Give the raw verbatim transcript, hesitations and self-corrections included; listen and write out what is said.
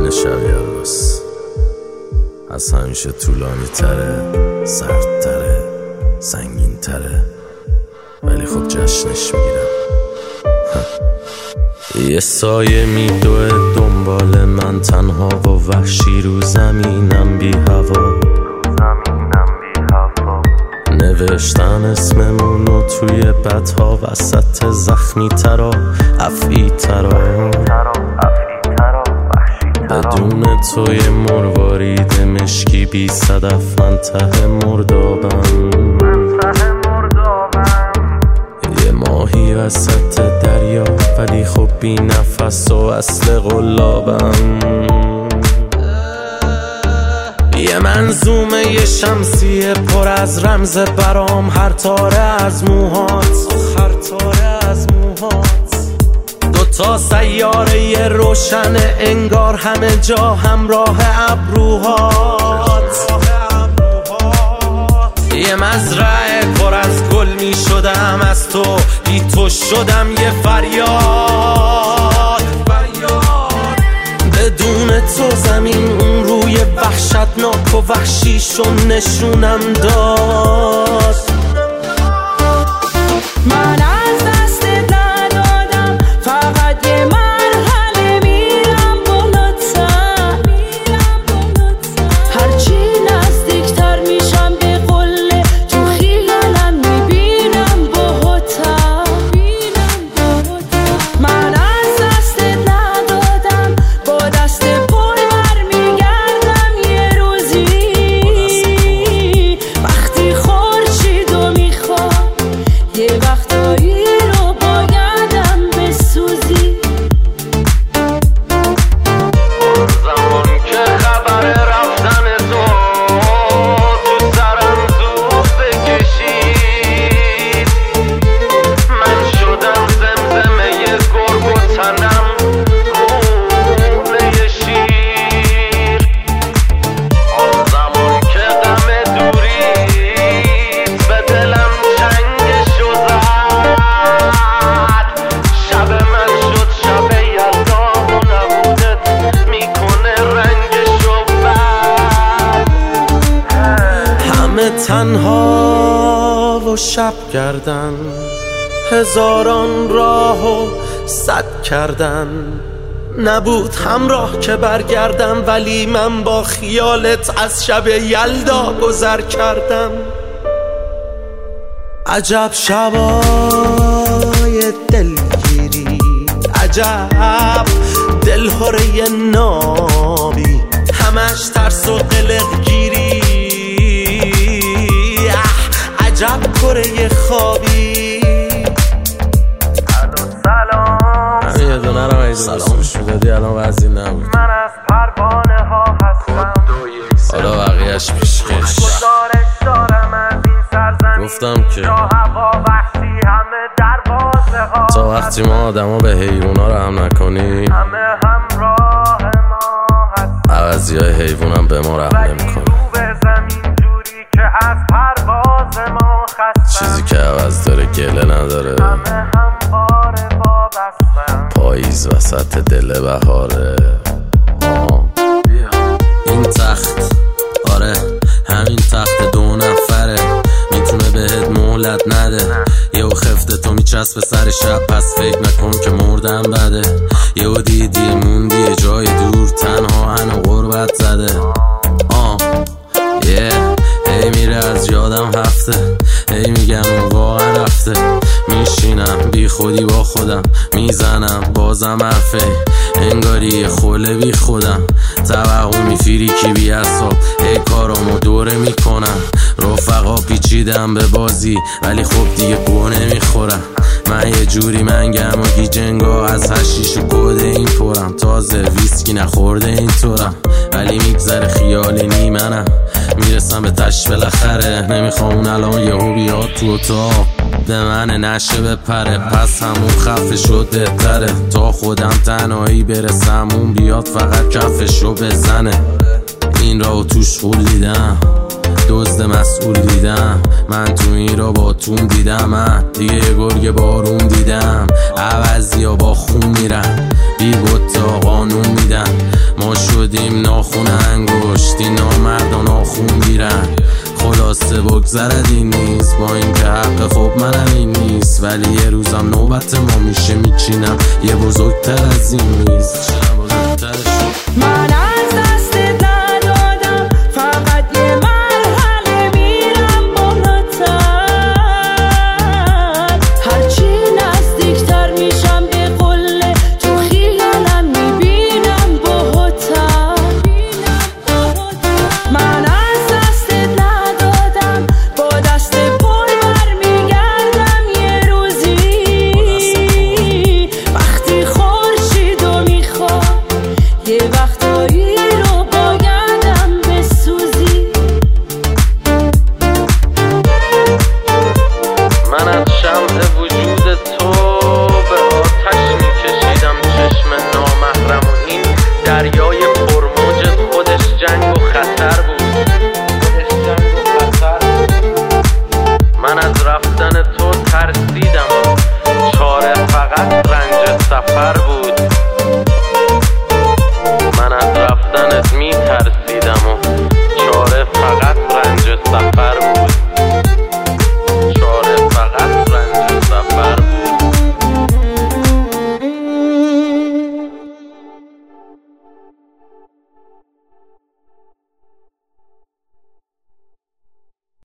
پایان شب یلداست، از همیشه طولانی تره، سرد تره، سنگین تره، ولی خب جشنش میگیرم. یه سایه میدوه دنبال من تنها و وحشی رو زمینم بی هوا، نوشتن اسممونو توی بدها وسط زخمی ترا افعی ترا، بدون توی مروارید مشکی بی صدف من ته مردابم، یه ماهی وسط دریا ولی خب بی نفس و اصل قلابم، یه منظومه یه شمسیه پر از رمز برام، هر تاره از موهات، هر تاره از موهات، دوتا سیاره یه روشن انگار همه جا همراه ابروهات، یه مزرعه پر از گل می شدم از تو، بی تو شدم یه فریاد، بدون تو زمین اون روی وحشتناک و وحشیشو نشونم داد. من از دست ندادم، فقط یه مرحله میرم بالاتر، هرچی نزدیکتر میشم به قله تو خیالم میبینم باهاتر، من از دست ندادم با دست پر برمیگردم یه روزی، وقتی خورشیدو میخوام یه وقتایی رو بایدم بسوزی. زمان که خبر رفتن تو تو سرم زود بکشید، من شدم زمزمه گرگ و تنم خونه شیر، آن زمان که غم دورید به دلم چنگشو زد، شب من شد شب یلدا و نبودت میکنه رنگشو بد، همه تنها و شب کردن، هزاران راه و صد کردن، نبود همراه که برگردم ولی من با خیالت از شب یلدا گذر کردم. عجب شبای دلگیری، عجب دلهوره نابی، همش ترس و قلق گیری، عجب کره خوابی. سلام همین یه دونه رو ایدو بسوش میدادی الان وزی نبود، من از پروانه ها هستم، حالا بقیهش پیش خیش. گزارش دارم از این سرزمین، گفتم که جا هوا وحشی همه دروازه ها، تا وقتی ما آدم ها به حیوونا رو هم نکنیم همه همراه ما هست، عوضی های حیوون هم به ما رحم نمی کنه، به زمین جوری که از پرواز ما خستم، چیزی که عوض داره گله نداره، همه همواره وابستم، پاییز وسط دل بهاره. آه. این تخت، آره همین تخت دو نفره، میتونه بهت مهلت نده، یهو خفته تو میچسب سر شب، پس فکر نکن که مردم بده، یهو دیدی موندی یه جای دور تنها هنو غربت زده. آه یه هی میره از یادم هفته، هی میگم اون واقعا رفته، میشینم بی خودی با خودم میزنم بازم حرفه، انگاری یه خوله بی خودم، توقع میفیری کی بی حساب، هی کارامو دوره میکنم، رفقا پیچیدم به بازی ولی خب دیگه گوه نمیخورم، من یه جوری منگم و گیجنگا از هشیش و گوده این پرم، تازه ویسکی نخورده این طورم، ولی میگذره خیال نیمنم، میرسم به تش بالاخره، نمیخوام اون الان یهو بیاد تو اتاق به من نشه بپره، پس همون خفه شد بهتره، تا خودم تنهایی برسم اون بیاد فقط کفشو بزنه، این راو توش خول دیدم، دزد مسئول دیدم، من تو این را با تون دیدم، من دیگه یه گرگ بارون دیدم، عوضی ها با خون میرن، بی بوتا قانون میدن. ما شدیم ناخون انگشتی، نامردان ناخون گیرن. خلاصه بگذرد این نیست، با این که حق خب منم این نیست، ولی یه روزم نوبت ما میشه میچینم یه بزرگتر از این نیست.